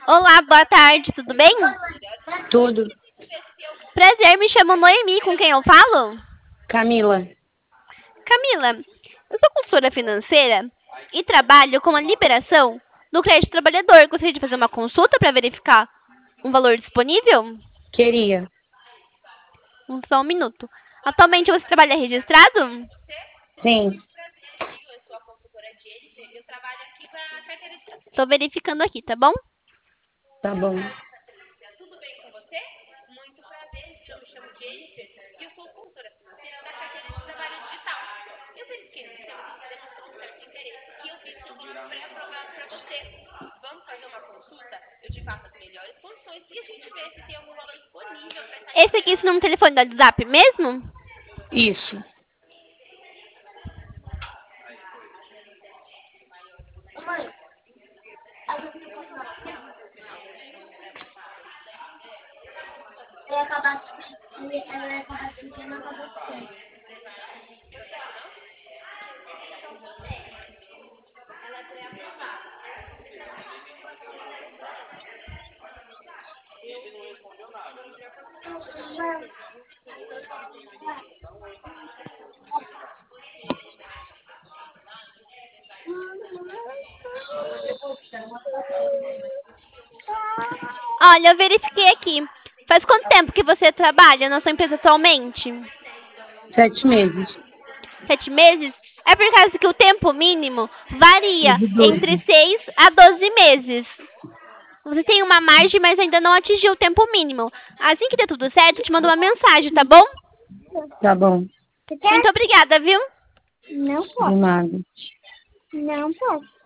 Olá, boa tarde, tudo bem? Tudo. Prazer, me chamo Noemi, com quem eu falo? Camila, Camila, eu sou consultora financeira e trabalho com a liberação do crédito trabalhador. Gostaria de fazer uma consulta para verificar um valor disponível? queria. Só um minuto. Atualmente você trabalha registrado? Sim, Estou verificando aqui, tá bom? tá bom. Esse aqui é esse número de telefone do WhatsApp mesmo? Isso. Olha, eu verifiquei aqui. Faz quanto tempo que você trabalha na sua empresa atualmente? 7 meses. 7 meses? É por causa que o tempo mínimo É varia de entre 12. 6 a 12 meses. Você tem uma margem, mas ainda não atingiu o tempo mínimo. Assim que der tudo certo, eu te mando uma mensagem, tá bom? Tá bom. Muito obrigada, viu? De nada. Não posso.